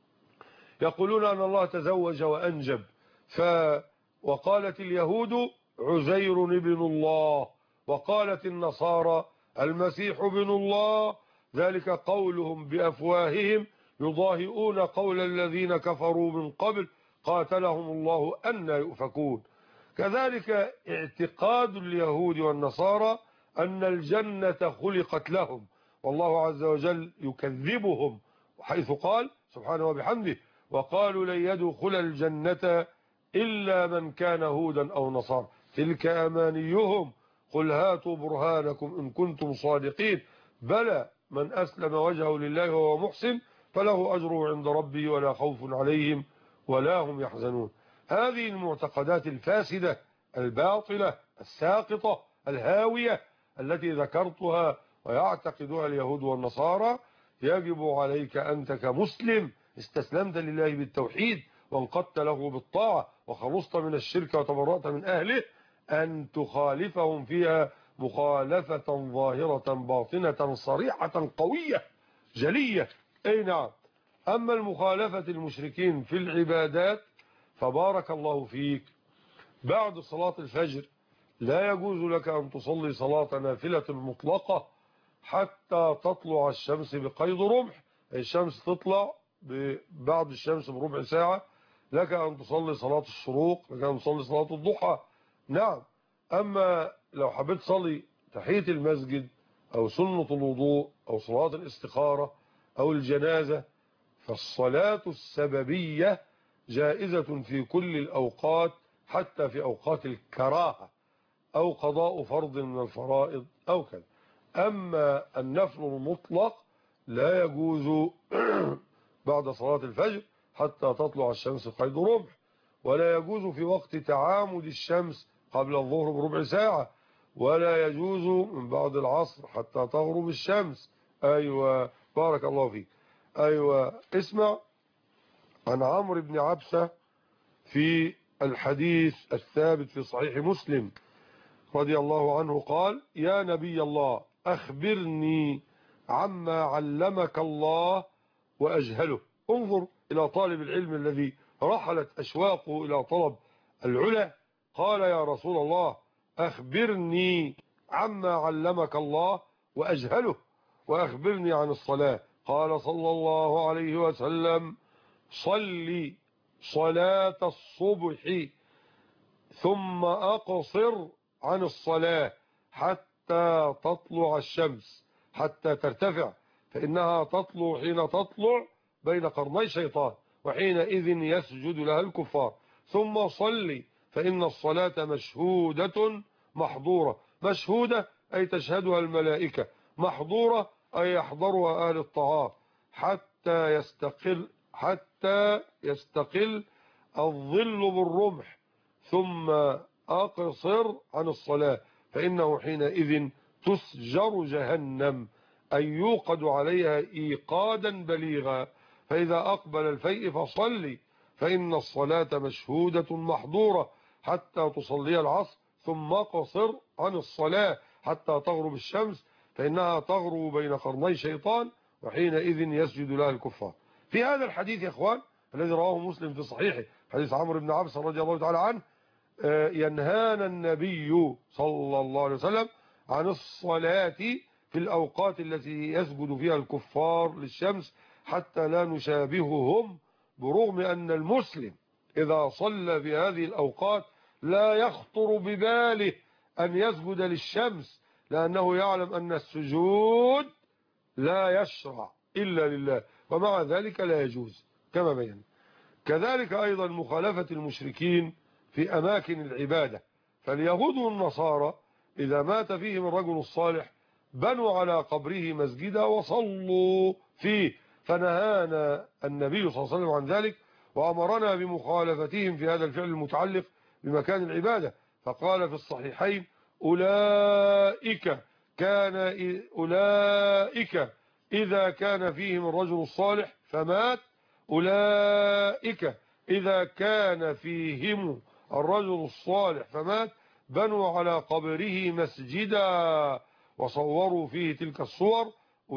يقولون أن الله تزوج وأنجب، ف وقالت اليهود عزير ابن الله، وقالت النصارى المسيح ابن الله، ذلك قولهم بأفواههم يضاهئون قول الذين كفروا من قبل قاتلهم الله أن يؤفكون. كذلك اعتقاد اليهود والنصارى أن الجنة خلقت لهم، والله عز وجل يكذبهم حيث قال سبحانه وبحمده وقالوا لن يدخل الجنة إلا من كان هودا أو نصارى تلك أمانيهم قل هاتوا برهانكم إن كنتم صادقين بلى من أسلم وجهه لله وهو محسن فله أجره عند ربه ولا خوف عليهم ولا هم يحزنون. هذه المعتقدات الفاسدة الباطلة الساقطة الهاوية التي ذكرتها ويعتقدها اليهود والنصارى يجب عليك أنت كمسلم استسلمت لله بالتوحيد وانقدت له بالطاعة وخلصت من الشرك وتبرأت من أهله أن تخالفهم فيها مخالفة ظاهرة باطنة صريحة قوية جلية. أي نعم. أما المخالفة المشركين في العبادات فبارك الله فيك بعد صلاة الفجر لا يجوز لك أن تصلي صلاة نافلة مطلقة حتى تطلع الشمس بقيد رمح. الشمس تطلع بعد الشمس بربع ساعة لك أن تصلي صلاة الشروق لك أن تصلي صلاة الضحى. نعم. أما لو حبيت تصلي تحية المسجد أو سنة الوضوء أو صلاة الاستخارة أو الجنازة فالصلاة السببية جائزة في كل الأوقات حتى في أوقات الكراهة أو قضاء فرض من الفرائض أو كذا. أما النفل المطلق لا يجوز بعد صلاة الفجر حتى تطلع الشمس قيد رمح، ولا يجوز في وقت تعامد الشمس قبل الظهر بربع ساعة، ولا يجوز من بعد العصر حتى تغرب الشمس. أيوة بارك الله فيك. أيوة اسمع عن عمرو بن عبسة في الحديث الثابت في صحيح مسلم رضي الله عنه قال يا نبي الله أخبرني عما علمك الله وأجهله. انظر إلى طالب العلم الذي رحلت أشواقه إلى طلب العلا قال يا رسول الله أخبرني عما علمك الله وأجهله وأخبرني عن الصلاة. قال صلى الله عليه وسلم صلي صلاة الصبح ثم أقصر عن الصلاة حتى تطلع الشمس حتى ترتفع فإنها تطلع حين تطلع بين قرني شيطان وحينئذ يسجد لها الكفار. ثم صلي فإن الصلاة مشهودة محظورة. مشهودة أي تشهدها الملائكة، محظورة أي يحضرها أهل الطعام حتى يستقل حتى يستقل الظل بالرمح ثم أقصر عن الصلاة فإنه حينئذ تسجر جهنم أي يوقد عليها إيقادا بليغا. فإذا أقبل الفيء فصلي فإن الصلاة مشهودة محظورة حتى تصلي العصر ثم أقصر عن الصلاة حتى تغرب الشمس فإنها تغرب بين قرني شيطان وحينئذ يسجد لها الكفار. في هذا الحديث يا إخوان الذي رواه مسلم في صحيحه حديث عمرو بن عبسة رضي الله تعالى عنه ينهانا النبي صلى الله عليه وسلم عن الصلاة في الأوقات التي يسجد فيها الكفار للشمس حتى لا نشابههم، برغم أن المسلم إذا صلى في هذه الأوقات لا يخطر بباله أن يسجد للشمس لأنه يعلم أن السجود لا يشرع إلا لله ومع ذلك لا يجوز كما بينا. كذلك أيضا مخالفة المشركين في أماكن العبادة. فاليهود والنصارى إذا مات فيهم الرجل الصالح بنوا على قبره مسجدا وصلوا فيه، فنهانا النبي صلى الله عليه وسلم عن ذلك وأمرنا بمخالفتهم في هذا الفعل المتعلق بمكان العبادة. فقال في الصحيحين أولئك كان أولئك إذا كان فيهم الرجل الصالح فمات أولئك إذا كان فيهم الرجل الصالح فمات بنوا على قبره مسجدا وصوروا فيه تلك الصور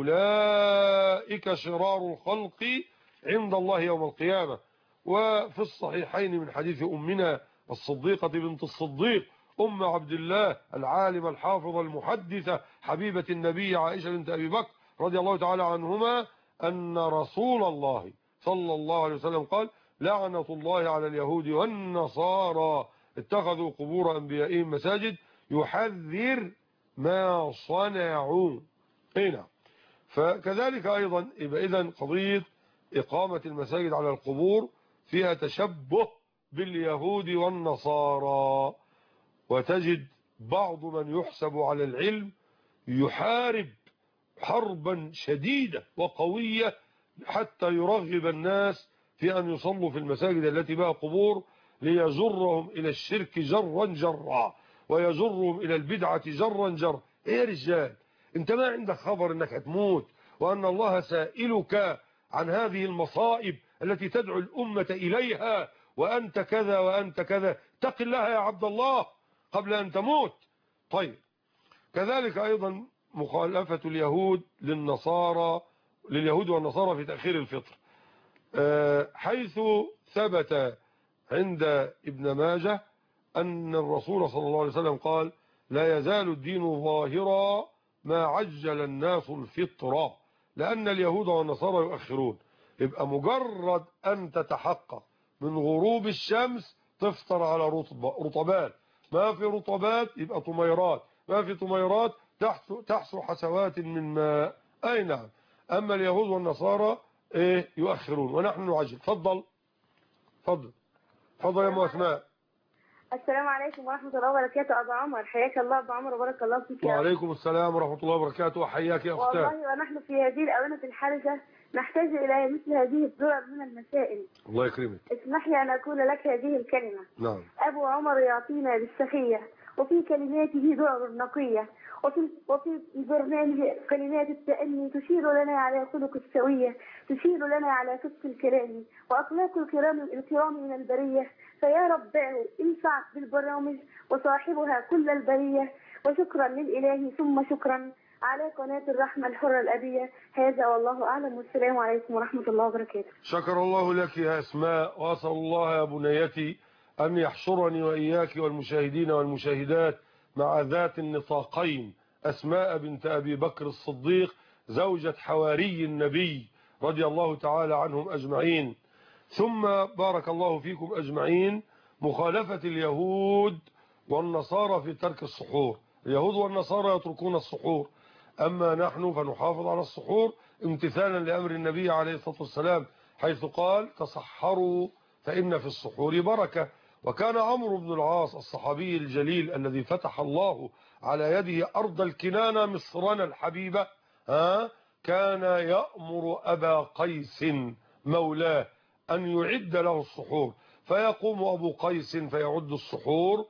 أولئك شرار الخلق عند الله يوم القيامة. وفي الصحيحين من حديث أمنا الصديقة بنت الصديق أم عبد الله العالمة الحافظة المحدثة حبيبة النبي عائشة بنت أبي بكر رضي الله تعالى عنهما أن رسول الله صلى الله عليه وسلم قال: لعنة الله على اليهود والنصارى اتخذوا قبور أنبيائهم مساجد يحذر ما صنعوا. هنا فكذلك أيضا يبقى إذن قضية إقامة المساجد على القبور فيها تشبه باليهود والنصارى، وتجد بعض من يحسب على العلم يحارب حربا شديدة وقوية حتى يرغب الناس في أن يصلوا في المساجد التي بها قبور، ليجرهم إلى الشرك جرا جرا ويجرهم إلى البدعة جرا جرا. إيه يا رجال، انت ما عندك خبر انك هتموت وأن الله سائلك عن هذه المصائب التي تدعو الأمة إليها، وأنت كذا وأنت كذا؟ اتق الله يا عبد الله قبل أن تموت. طيب كذلك أيضا مخالفة اليهود للنصارى لليهود والنصارى في تأخير الفطر، حيث ثبت عند ابن ماجه أن الرسول صلى الله عليه وسلم قال: لا يزال الدين ظاهرا ما عجل الناس الفطر، لأن اليهود والنصارى يؤخرون. يبقى مجرد أن تتحقق من غروب الشمس تفطر على رطبات، ما في رطبات يبقى طميرات، ما في طميرات تحسو حسوات من ماء. أي نعم. أما اليهود والنصارى إيه يؤخرون ونحن نعجل. تفضل تفضل تفضل يا ام اسماء. السلام عليكم ورحمة الله وبركاته. أبو عمر حياك الله. أبو عمر وبارك الله فيك. وعليكم السلام ورحمة الله وبركاته وحياك يا أختي. والله ونحن في هذه الآونة الحرجة نحتاج إلى مثل هذه الدول من المسائل. الله يكرمك. اسمح لي أن أقول لك هذه الكلمة. نعم. أبو عمر يعطينا بالسخية وفي كلماته دعر نقية، وفي وفي برنامج كلمات التأني تشير لنا على خلق السوية، تشير لنا على صدق الكلام وأخلاق الكرام الكرام من البرية. فيا رباه انفع بالبرامج وصاحبها كل البرية. وشكرا للإله ثم شكرا على قناة الرحمة الحرة الأبية. هذا والله أعلم، والسلام عليكم ورحمة الله وبركاته. شكر الله لك يا أسماء، وأسأل الله يا بنيتي أن يحشرني وإياك والمشاهدين والمشاهدات مع ذات النطاقين، أسماء بنت أبي بكر الصديق زوجة حواري النبي رضي الله تعالى عنهم أجمعين. ثم بارك الله فيكم أجمعين مخالفة اليهود والنصارى في ترك السحور. اليهود والنصارى يتركون السحور، أما نحن فنحافظ على السحور امتثالا لأمر النبي عليه الصلاة والسلام، حيث قال: تصحروا فإن في السحور بركة. وكان عمرو بن العاص الصحابي الجليل الذي فتح الله على يده أرض الكنانة مصرنا الحبيبة، ها كان يأمر أبا قيس مولاه أن يعد له السحور، فيقوم أبو قيس فيعد السحور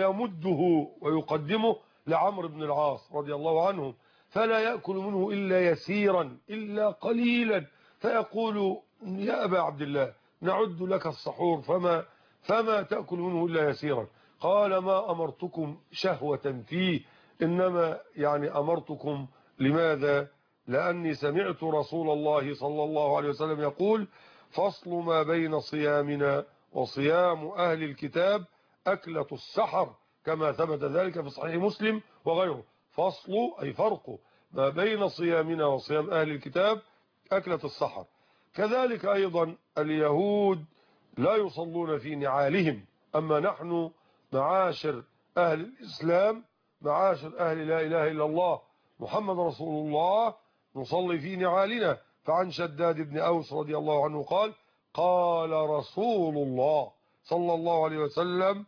ويمده ويقدمه لعمرو بن العاص رضي الله عنه، فلا يأكل منه إلا يسيرا إلا قليلا، فيقول: يا أبا عبد الله نعد لك السحور فما فما تأكل منه إلا يسيرا. قال: ما أمرتكم شهوة فيه، إنما يعني أمرتكم لماذا؟ لأني سمعت رسول الله صلى الله عليه وسلم يقول: فصل ما بين صيامنا وصيام أهل الكتاب أكلة السحر، كما ثبت ذلك في صحيح مسلم وغيره. فصل أي فرق ما بين صيامنا وصيام أهل الكتاب أكلة السحر. كذلك أيضا اليهود لا يصلون في نعالهم، أما نحن معاشر أهل الإسلام معاشر أهل لا إله إلا الله محمد رسول الله نصلي في نعالنا. فعن شداد بن أوس رضي الله عنه قال: قال رسول الله صلى الله عليه وسلم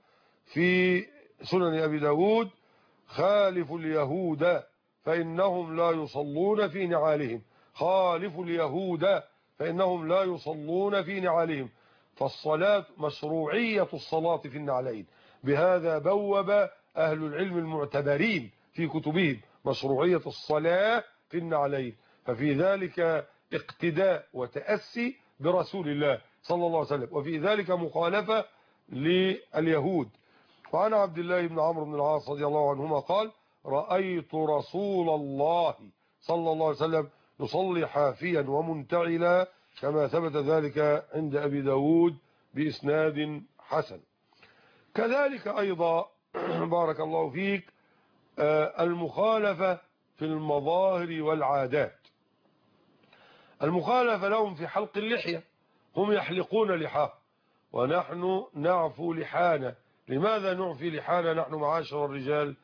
في سنن أبي داود: خالفوا اليهود فإنهم لا يصلون في نعالهم. خالفوا اليهود فإنهم لا يصلون في نعالهم. فالصلاة مشروعية الصلاة في النعلين، بهذا بوب أهل العلم المعتبرين في كتبهم مشروعية الصلاة في النعلين، ففي ذلك اقتداء وتأسي برسول الله صلى الله عليه وسلم، وفي ذلك مخالفة لليهود. وعن عبد الله بن عمرو بن العاص رضي الله عنهما قال: رأيت رسول الله صلى الله عليه وسلم يصلي حافيا ومنتعلا، كما ثبت ذلك عند أبي داود بإسناد حسن. كذلك أيضا بارك الله فيك المخالفة في المظاهر والعادات. المخالفة لهم في حلق اللحية، هم يحلقون لحاه ونحن نعفو لحانا. لماذا نعفي لحانا نحن معاشر الرجال؟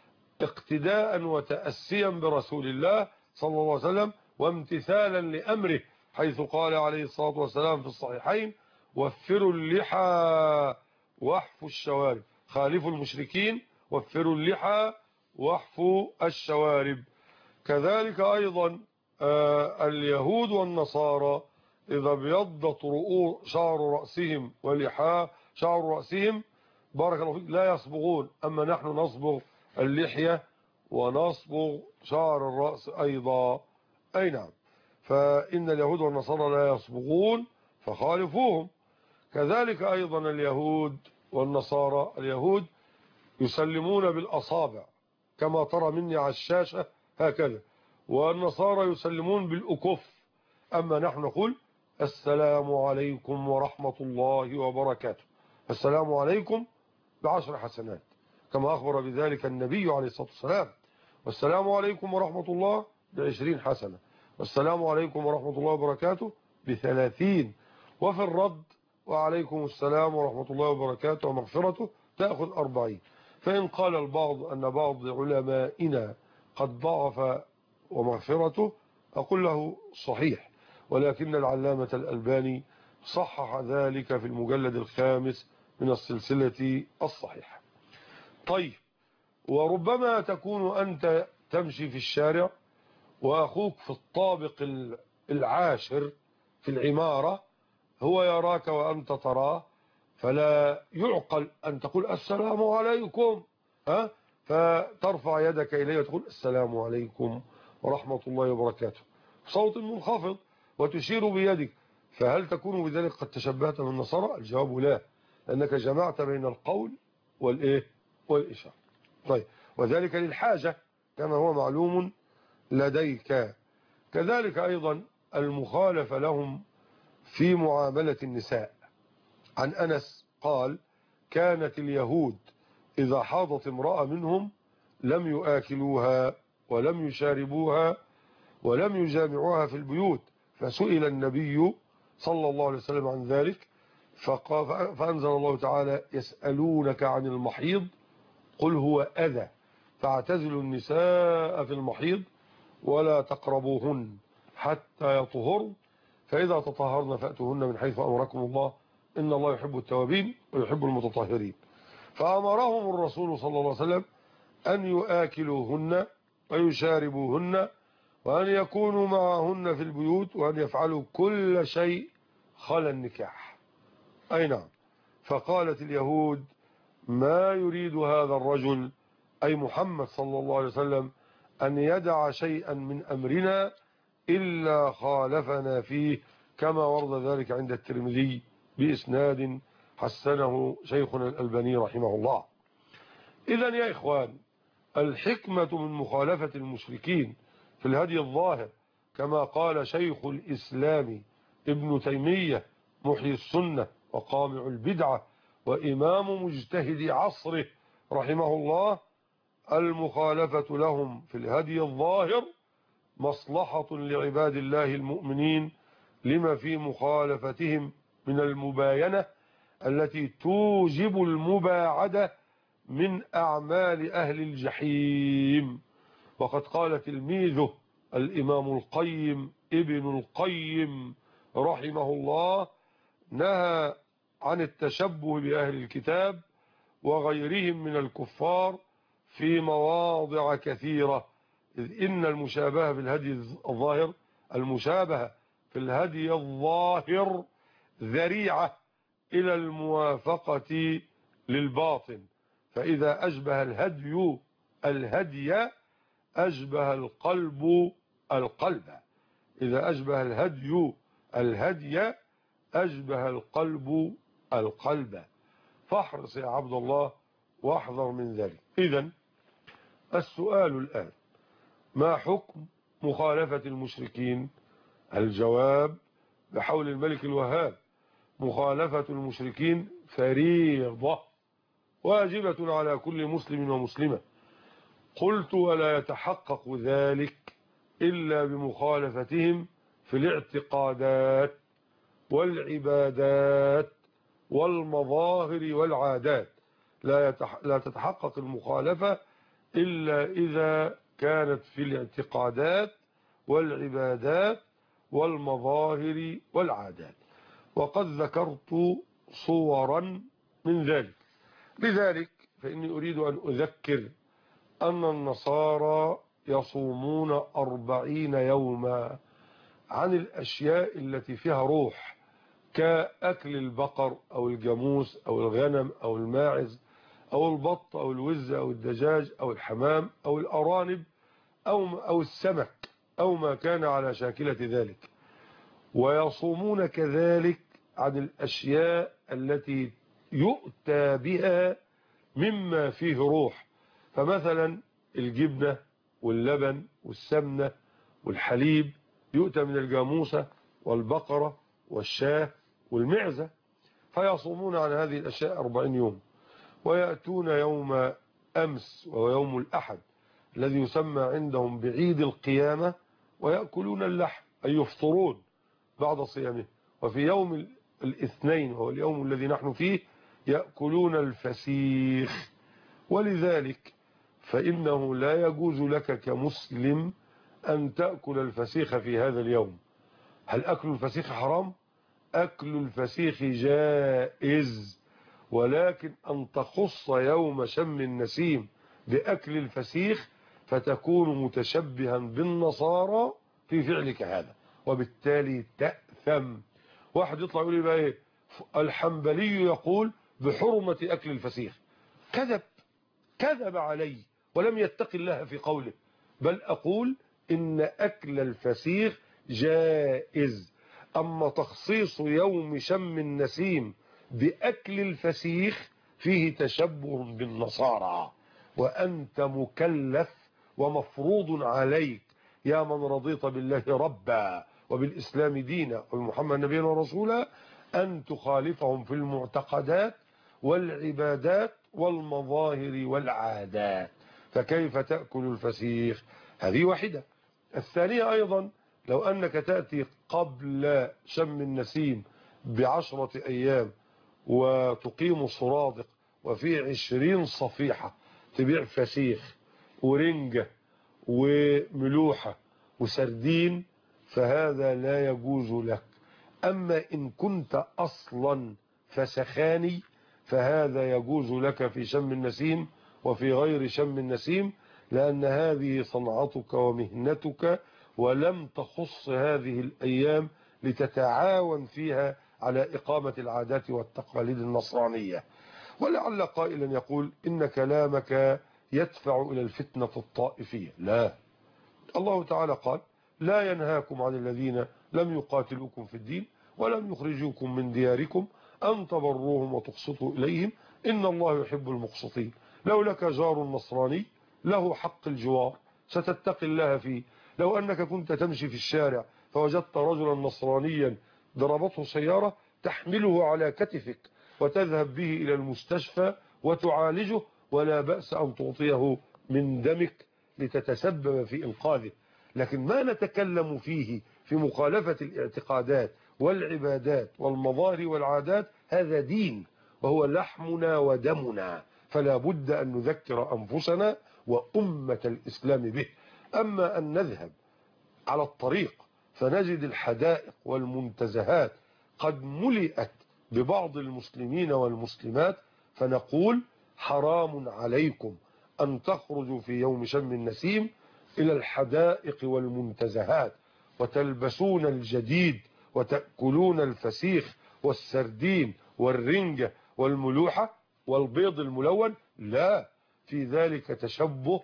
اقتداء وتأسيا برسول الله صلى الله عليه وسلم وامتثالا لأمره، حيث قال عليه الصلاة والسلام في الصحيحين: وفروا اللحى واحفوا الشوارب، خالفوا المشركين وفروا اللحى واحفوا الشوارب. كذلك أيضا آه اليهود والنصارى إذا ابيضت شعر رأسهم ولحى شعر رأسهم بارك الله فيك لا يصبغون، أما نحن نصبغ اللحية ونصبغ شعر الرأس أيضا. أي نعم، فإن اليهود والنصارى لا يصبغون فخالفوهم. كذلك أيضا اليهود والنصارى، اليهود يسلمون بالأصابع كما ترى مني على الشاشة هكذا، والنصارى يسلمون بالأكف، أما نحن نقول السلام عليكم ورحمة الله وبركاته. السلام عليكم بعشر حسنات كما أخبر بذلك النبي عليه الصلاة والسلام، والسلام عليكم ورحمة الله بعشرين حسنة، والسلام عليكم ورحمة الله وبركاته بثلاثين، وفي الرد وعليكم السلام ورحمة الله وبركاته ومغفرته تأخذ أربعين. فإن قال البعض أن بعض علمائنا قد ضعف ومغفرته، أقول له صحيح، ولكن العلامة الألباني صحح ذلك في المجلد الخامس من السلسلة الصحيحة. طيب، وربما تكون أنت تمشي في الشارع وأخوك في الطابق العاشر في العمارة هو يراك وأنت تراه، فلا يعقل أن تقول السلام عليكم، ها فترفع يدك إليه وتقول السلام عليكم ورحمة الله وبركاته بصوت منخفض وتشير بيدك، فهل تكون بذلك قد تشبهت من النصارى؟ الجواب لا، لأنك جمعت بين القول والإيه والإشارة. طيب، وذلك للحاجة كما هو معلوم لديك. كذلك أيضا المخالفة لهم في معاملة النساء. عن أنس قال: كانت اليهود إذا حاضت امرأة منهم لم يآكلوها ولم يشاربوها ولم يجامعوها في البيوت، فسئل النبي صلى الله عليه وسلم عن ذلك فأنزل الله تعالى: يسألونك عن المحيض قل هو أذى فاعتزلوا النساء في المحيض ولا تقربوهن حتى يطهرن فإذا تطهرن فأتوهن من حيث أمركم الله إن الله يحب التوابين ويحب المتطهرين. فأمرهم الرسول صلى الله عليه وسلم أن يآكلوهن ويشاربوهن وأن يكونوا معهن في البيوت وأن يفعلوا كل شيء خلا النكاح. أي نعم. فقالت اليهود: ما يريد هذا الرجل أي محمد صلى الله عليه وسلم أن يدع شيئا من أمرنا إلا خالفنا فيه، كما ورد ذلك عند الترمذي بإسناد حسنه شيخنا الألباني رحمه الله. إذن يا إخوان، الحكمة من مخالفة المشركين في الهدي الظاهر كما قال شيخ الإسلام ابن تيمية محيي السنة وقامع البدعة وإمام مجتهد عصره رحمه الله: المخالفة لهم في الهدي الظاهر مصلحة لعباد الله المؤمنين لما في مخالفتهم من المباينة التي توجب المباعدة من أعمال أهل الجحيم. وقد قال تلميذه الإمام القيم ابن القيم رحمه الله: نهى عن التشبه بأهل الكتاب وغيرهم من الكفار في مواضع كثيرة، إذ إن المشابهة في الهدي الظاهر المشابهة في الهدي الظاهر ذريعة إلى الموافقة للباطن، فإذا أشبه الهدي الهدي أشبه القلب القلب، إذا أشبه الهدي الهدي أشبه القلب القلب، فاحرص يا عبد الله واحذر من ذلك. إذن السؤال الآن: ما حكم مخالفة المشركين؟ الجواب بحول الملك الوهاب: مخالفة المشركين فريضة واجبة على كل مسلم ومسلمة. قلت ولا يتحقق ذلك إلا بمخالفتهم في الاعتقادات والعبادات والمظاهر والعادات. لا, يتح... لا تتحقق المخالفة إلا إذا كانت في الاعتقادات والعبادات والمظاهر والعادات. وقد ذكرت صورا من ذلك. لذلك فإني أريد أن أذكر أن النصارى يصومون أربعين يوما عن الأشياء التي فيها روح، كأكل البقر أو الجاموس أو الغنم أو الماعز أو البط أو الوز أو الدجاج أو الحمام أو الأرانب أو, أو السمك أو ما كان على شاكلة ذلك. ويصومون كذلك عن الأشياء التي يؤتى بها مما فيه روح، فمثلا الجبنة واللبن والسمنة والحليب يؤتى من الجاموسة والبقرة والشاة والمعزة، فيصومون عن هذه الأشياء أربعين يوم. ويأتون يوم أمس وهو يوم الأحد الذي يسمى عندهم بعيد القيامة ويأكلون اللحم، أي يفطرون بعد صيامه. وفي يوم الاثنين وهو اليوم الذي نحن فيه يأكلون الفسيخ. ولذلك فإنه لا يجوز لك كمسلم أن تأكل الفسيخ في هذا اليوم. هل أكل الفسيخ حرام؟ أكل الفسيخ جائز، ولكن أن تخص يوم شم النسيم بأكل الفسيخ فتكون متشبها بالنصارى في فعلك هذا، وبالتالي تأثم. واحد يطلع يقول لي بقى ايه، الحنبلي يقول بحرمة أكل الفسيخ. كذب، كذب علي ولم يتق الله في قوله، بل أقول إن أكل الفسيخ جائز. أما تخصيص يوم شم النسيم بأكل الفسيخ فيه تشبه بالنصارى، وأنت مكلف ومفروض عليك يا من رضيت بالله ربا وبالإسلام دينا وبمحمد نبيا ورسولا أن تخالفهم في المعتقدات والعبادات والمظاهر والعادات. فكيف تأكل الفسيخ؟ هذه واحدة. الثانية أيضا، لو أنك تأتي قبل شم النسيم بعشرة أيام وتقيم صرادق وفي عشرين صفيحة تبيع فسيخ ورنجة وملوحة وسردين، فهذا لا يجوز لك. أما إن كنت أصلا فسخاني فهذا يجوز لك في شم النسيم وفي غير شم النسيم، لأن هذه صنعتك ومهنتك، ولم تخص هذه الأيام لتتعاون فيها على إقامة العادات والتقاليد النصرانية. ولعل قائلا يقول إن كلامك يدفع إلى الفتنة الطائفية. لا، الله تعالى قال لا ينهاكم عن الذين لم يقاتلوكم في الدين ولم يخرجوكم من دياركم أن تبروهم وتقسطوا إليهم إن الله يحب المقسطين. لو لك جار نصراني له حق الجوار ستتقي الله فيه. لو أنك كنت تمشي في الشارع فوجدت رجلا نصرانيا ضربته سيارة تحمله على كتفك وتذهب به إلى المستشفى وتعالجه، ولا بأس أن تعطيه من دمك لتتسبب في إنقاذه. لكن ما نتكلم فيه في مخالفة الاعتقادات والعبادات والمظاهر والعادات هذا دين، وهو لحمنا ودمنا، فلا بد أن نذكر أنفسنا وأمة الإسلام به. أما أن نذهب على الطريق فنجد الحدائق والمنتزهات قد ملئت ببعض المسلمين والمسلمات، فنقول حرام عليكم أن تخرجوا في يوم شم النسيم إلى الحدائق والمنتزهات وتلبسون الجديد وتأكلون الفسيخ والسردين والرنجة والملوحة والبيض الملون. لا، في ذلك تشبه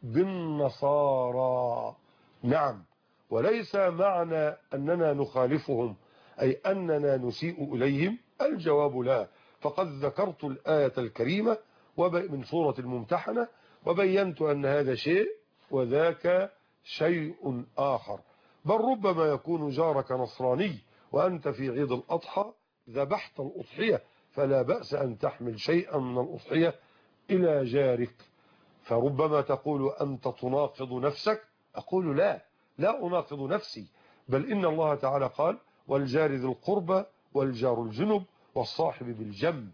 بالنصارى. نعم، وليس معنى أننا نخالفهم أي أننا نسيء إليهم. الجواب لا، فقد ذكرت الآية الكريمة من سورة الممتحنة وبينت أن هذا شيء وذاك شيء آخر. بل ربما يكون جارك نصراني وأنت في عيد الأضحى ذبحت الأضحية، فلا بأس أن تحمل شيئا من الأضحية إلى جارك. فربما تقول أنت تناقض نفسك، أقول لا، لا أناقض نفسي، بل إن الله تعالى قال والجار ذي القربى والجار الجنب والصاحب بالجنب.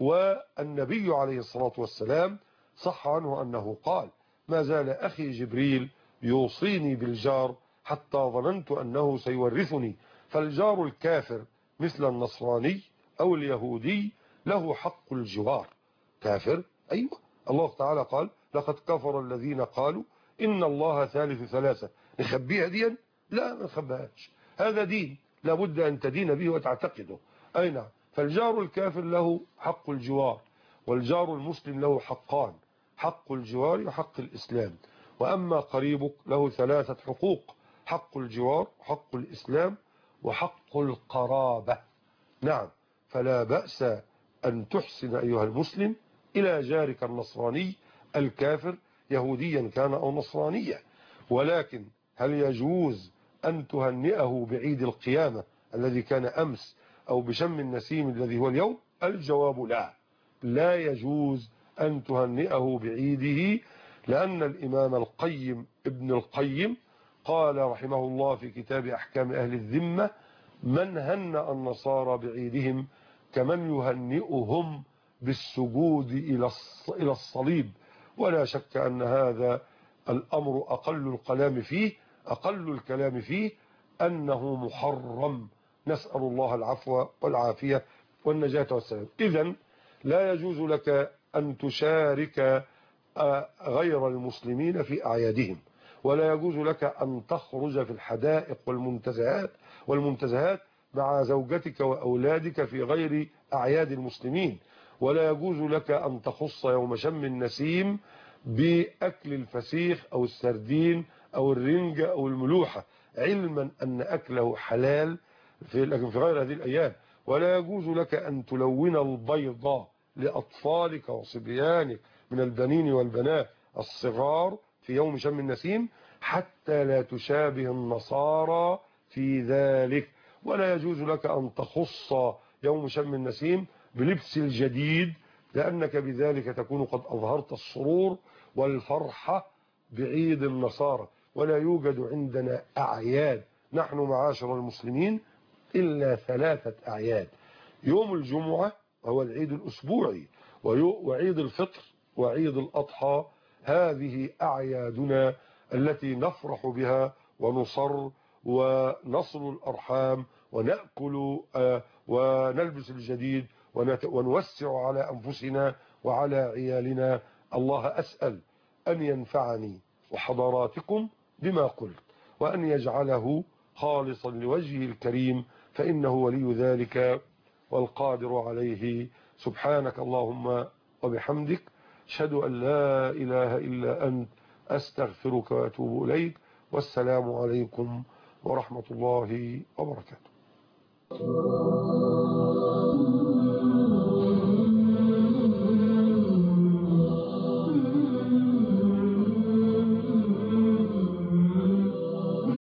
والنبي عليه الصلاة والسلام صح عنه أنه قال ما زال أخي جبريل يوصيني بالجار حتى ظننت أنه سيورثني. فالجار الكافر مثل النصراني أو اليهودي له حق الجوار. كافر، أيوة، الله تعالى قال لقد كفر الذين قالوا إن الله ثالث ثلاثة. نخبيها دي؟ لا، ما نخبيهاش، هذا دين لابد أن تدين به وتعتقده. أي نعم. فالجار الكافر له حق الجوار، والجار المسلم له حقان، حق الجوار وحق الإسلام. وأما قريبك له ثلاثة حقوق: حق الجوار، حق الإسلام، وحق القرابة. نعم. فلا بأس أن تحسن أيها المسلم إلى جارك النصراني الكافر، يهوديا كان أو نصرانيا. ولكن هل يجوز أن تهنئه بعيد القيامة الذي كان أمس أو بشم النسيم الذي هو اليوم؟ الجواب لا، لا يجوز أن تهنئه بعيده، لأن الإمام القيم ابن القيم قال رحمه الله في كتاب أحكام أهل الذمة: من هنأ النصارى بعيدهم كمن يهنئهم بالسجود إلى الصليب. ولا شك أن هذا الأمر أقل الكلام فيه أقل الكلام فيه أنه محرم، نسأل الله العفو والعافية والنجاة والسلام. إذن لا يجوز لك أن تشارك غير المسلمين في أعيادهم، ولا يجوز لك أن تخرج في الحدائق والمنتزهات والمنتزهات مع زوجتك وأولادك في غير أعياد المسلمين، ولا يجوز لك أن تخص يوم شم النسيم بأكل الفسيخ أو السردين أو الرنجة أو الملوحة، علما أن أكله حلال في لكن في غير هذه الأيام. ولا يجوز لك أن تلون البيض لأطفالك وصبيانك من البنين والبنات الصغار في يوم شم النسيم حتى لا تشابه النصارى في ذلك. ولا يجوز لك أن تخص يوم شم النسيم بلبس الجديد، لأنك بذلك تكون قد أظهرت السرور والفرحة بعيد النصارى. ولا يوجد عندنا أعياد نحن معاشر المسلمين إلا ثلاثة أعياد: يوم الجمعة هو العيد الأسبوعي، وعيد الفطر، وعيد الأضحى. هذه أعيادنا التي نفرح بها ونصر ونصل الأرحام ونأكل ونلبس الجديد ونوسع على أنفسنا وعلى عيالنا. الله أسأل أن ينفعني وحضراتكم بما قلت، وأن يجعله خالصا لوجهه الكريم، فإنه ولي ذلك والقادر عليه. سبحانك اللهم وبحمدك، أشهد أن لا إله إلا أنت، أستغفرك وأتوب إليك. والسلام عليكم ورحمة الله وبركاته.